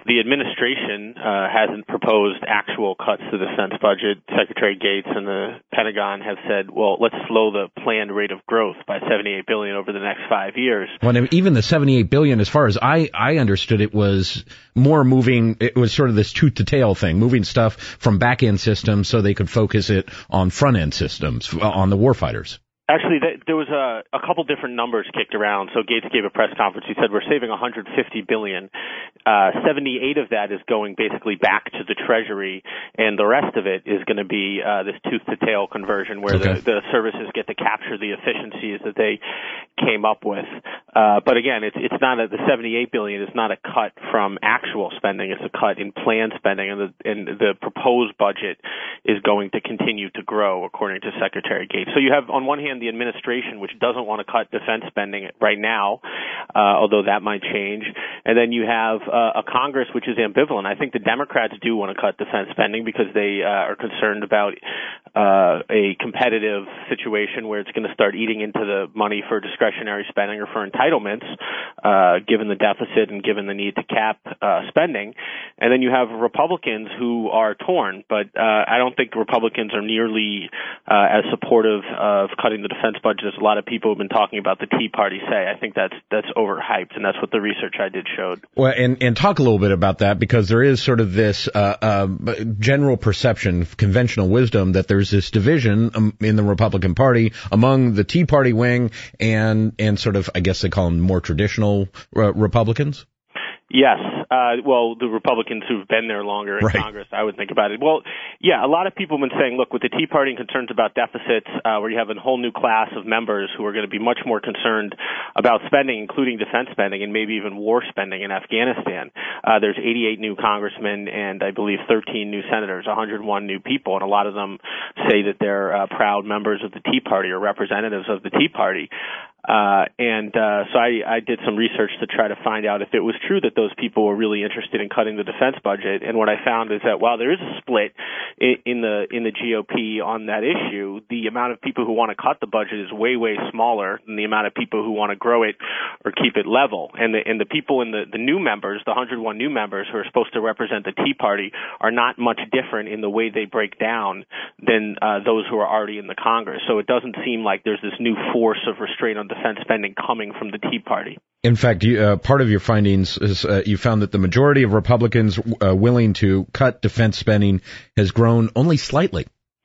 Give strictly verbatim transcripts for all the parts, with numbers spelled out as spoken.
the administration uh, hasn't proposed actual cuts to the defense budget. Secretary Gates and the Pentagon have said, well, let's slow the planned rate of growth by seventy-eight billion dollars over the next five years. Well, even the seventy-eight billion dollars, as far as I, I understood it, was more moving, it was sort of this tooth-to-tail thing, moving stuff from back-end systems so they could focus it on front-end systems, on the warfighters. Actually, there was a, a couple different numbers kicked around. So Gates gave a press conference. He said we're saving one hundred fifty billion dollars. Uh, seventy-eight of that is going basically back to the Treasury, and the rest of it is going to be uh, this tooth-to-tail conversion where okay. the, the services get to capture the efficiencies that they came up with. Uh, but again, it's it's not a, the seventy-eight billion dollars is not a cut from actual spending. It's a cut in planned spending, and the, and the proposed budget is going to continue to grow, according to Secretary Gates. So you have, on one hand, the administration, which doesn't want to cut defense spending right now, uh, although that might change. And then you have uh, a Congress which is ambivalent. I think the Democrats do want to cut defense spending because they uh, are concerned about uh, a competitive situation where it's going to start eating into the money for discretionary spending or for entitlements, uh, given the deficit and given the need to cap uh, spending. And then you have Republicans who are torn, but uh, I don't think Republicans are nearly uh, as supportive of cutting the defense budget as a lot of people have been talking about the Tea Party say. I think that's that's overhyped, and that's what the research I did showed. Well, and, and talk a little bit about that, because there is sort of this uh, uh, general perception, conventional wisdom, that there's this division um, in the Republican Party among the Tea Party wing and, and sort of, I guess they call them more traditional uh, Republicans. Yes. Uh, well, the Republicans who've been there longer in right. Congress, I would think about it. Well, yeah, a lot of people have been saying, look, with the Tea Party and concerns about deficits, uh, where you have a whole new class of members who are going to be much more concerned about spending, including defense spending and maybe even war spending in Afghanistan. Uh, there's eighty-eight new congressmen and I believe thirteen new senators, one hundred one new people, and a lot of them say that they're uh, proud members of the Tea Party or representatives of the Tea Party. Uh, and, uh, so I, I did some research to try to find out if it was true that those people were really interested in cutting the defense budget. And what I found is that while there is a split in, in the, in the G O P on that issue, the amount of people who want to cut the budget is way, way smaller than the amount of people who want to grow it or keep it level. And the, and the people in the, the new members, the one hundred one new members who are supposed to represent the Tea Party, are not much different in the way they break down than, uh, those who are already in the Congress. So it doesn't seem like there's this new force of restraint on defense spending coming from the Tea Party. In fact, you, uh, part of your findings is uh, you found that the majority of Republicans uh, willing to cut defense spending has grown only slightly.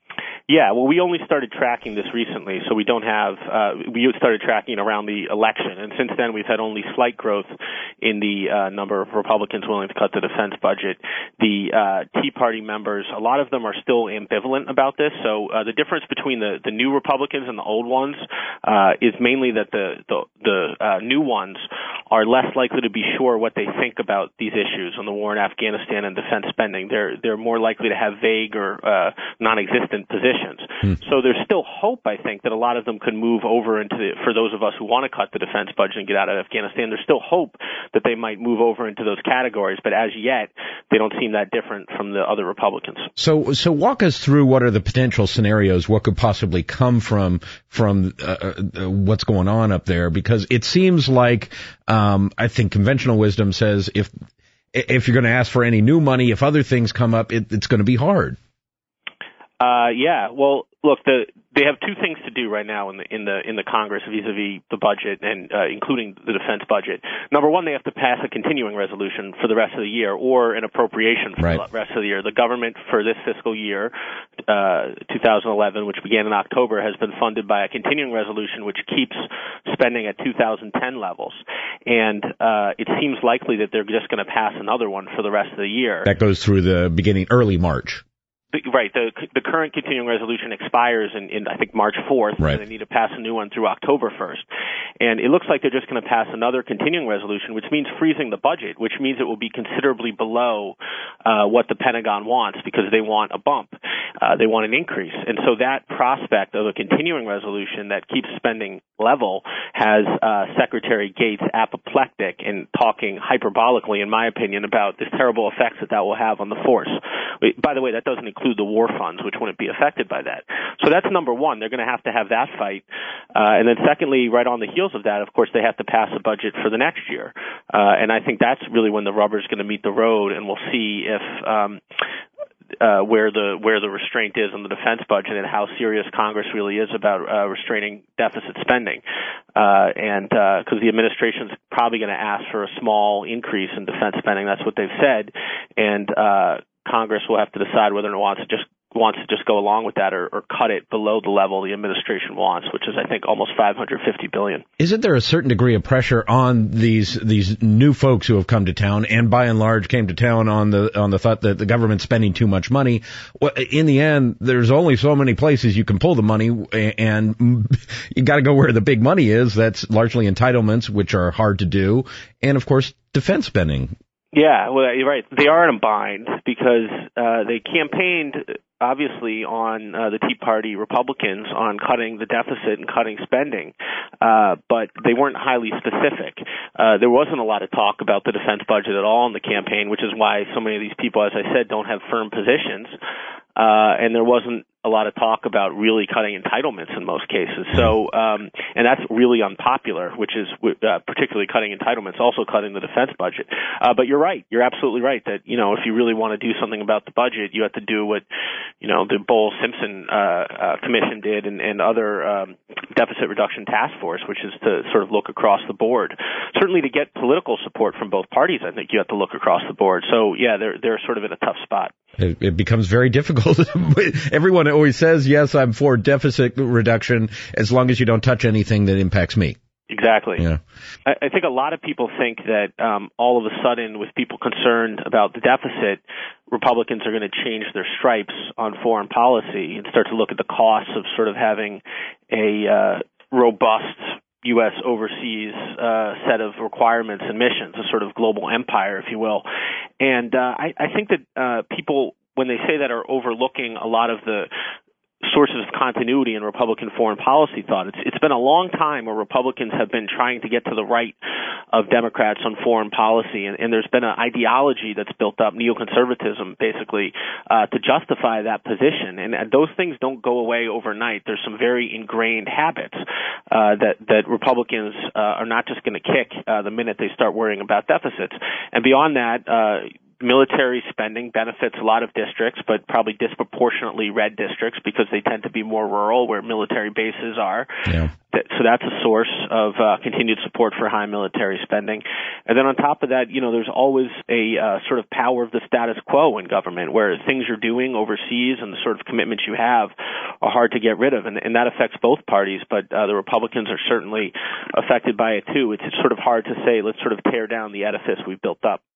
Yeah, well, we only started tracking this recently, so we don't have, uh, we started tracking around the election, and since then we've had only slight growth in the uh, number of Republicans willing to cut the defense budget. The uh, Tea Party members, a lot of them are still ambivalent about this, so uh, the difference between the, the new Republicans and the old ones uh, is mainly that the, the, the uh, new ones are less likely to be sure what they think about these issues on the war in Afghanistan and defense spending. They're, they're more likely to have vague or uh, non-existent positions. Hmm. So there's still hope, I think, that a lot of them could move over into the, for those of us who want to cut the defense budget and get out of Afghanistan, there's still hope that they might move over into those categories, but as yet, they don't seem that different from the other Republicans. So, so walk us through what are the potential scenarios, what could possibly come from, from, uh, uh, what's going on up there, because it seems like, um, I think conventional wisdom says if, if you're going to ask for any new money, if other things come up, it, it's going to be hard. Uh, yeah, well, look, the, they have two things to do right now in the in the in the Congress vis-a-vis the budget and uh, including the defense budget. Number one, they have to pass a continuing resolution for the rest of the year or an appropriation for right. the rest of the year. The government for this fiscal year, uh, two thousand eleven, which began in October, has been funded by a continuing resolution which keeps spending at two thousand ten levels. And uh, it seems likely that they're just going to pass another one for the rest of the year. That goes through the beginning, early March. Right. The the current continuing resolution expires in, in I think, March fourth, right. and they need to pass a new one through October first. And it looks like they're just going to pass another continuing resolution, which means freezing the budget, which means it will be considerably below uh, what the Pentagon wants because they want a bump. Uh, they want an increase. And so that prospect of a continuing resolution that keeps spending level has uh, Secretary Gates apoplectic and talking hyperbolically, in my opinion, about the terrible effects that that will have on the force. By the way, that doesn't include the war funds, which wouldn't be affected by that. So that's number one. They're going to have to have that fight. Uh, and then secondly, right on the heels of that, of course, they have to pass a budget for the next year. Uh, and I think that's really when the rubber's going to meet the road, and we'll see if um, Uh, where the where the restraint is on the defense budget and how serious Congress really is about uh, restraining deficit spending, uh, and because uh, the administration's probably going to ask for a small increase in defense spending, that's what they've said, and uh, Congress will have to decide whether or not it wants to just wants to just go along with that or, or cut it below the level the administration wants, which is, I think, almost five hundred fifty billion dollars. Isn't there a certain degree of pressure on these these new folks who have come to town and by and large came to town on the on the thought that the government's spending too much money? Well, in the end, there's only so many places you can pull the money, and you got to go where the big money is. That's largely entitlements, which are hard to do, and of course, defense spending. Yeah, well, you're right. They are in a bind because uh, they campaigned, obviously, on uh, the Tea Party Republicans on cutting the deficit and cutting spending, uh, but they weren't highly specific. Uh, there wasn't a lot of talk about the defense budget at all in the campaign, which is why so many of these people, as I said, don't have firm positions. Uh, and there wasn't a lot of talk about really cutting entitlements in most cases. So, um, and that's really unpopular, which is uh, particularly cutting entitlements, also cutting the defense budget. Uh, but you're right. You're absolutely right that, you know, if you really want to do something about the budget, you have to do what, you know, the Bowles-Simpson uh, uh, Commission did and, and other um, deficit reduction task force, which is to sort of look across the board. Certainly to get political support from both parties, I think you have to look across the board. So, yeah, they're, they're sort of in a tough spot. It, it becomes very difficult. Everyone always says, yes, I'm for deficit reduction as long as you don't touch anything that impacts me. Exactly. Yeah. I, I think a lot of people think that um, all of a sudden, with people concerned about the deficit, Republicans are going to change their stripes on foreign policy and start to look at the costs of sort of having a uh, robust U S overseas uh, set of requirements and missions, a sort of global empire, if you will. And uh, I, I think that uh, people, when they say that, are overlooking a lot of the sources of continuity in Republican foreign policy thought. It's, it's been a long time where Republicans have been trying to get to the right of Democrats on foreign policy, and, and there's been an ideology that's built up, neoconservatism, basically, uh, to justify that position. And, and those things don't go away overnight. There's some very ingrained habits uh, that, that Republicans uh, are not just going to kick uh, the minute they start worrying about deficits. And beyond that, uh, military spending benefits a lot of districts, but probably disproportionately red districts because they tend to be more rural where military bases are. Yeah. So that's a source of uh, continued support for high military spending. And then on top of that, you know, there's always a uh, sort of power of the status quo in government where things you're doing overseas and the sort of commitments you have are hard to get rid of. And, and that affects both parties, but uh, the Republicans are certainly affected by it too. It's, it's sort of hard to say, let's sort of tear down the edifice we've built up.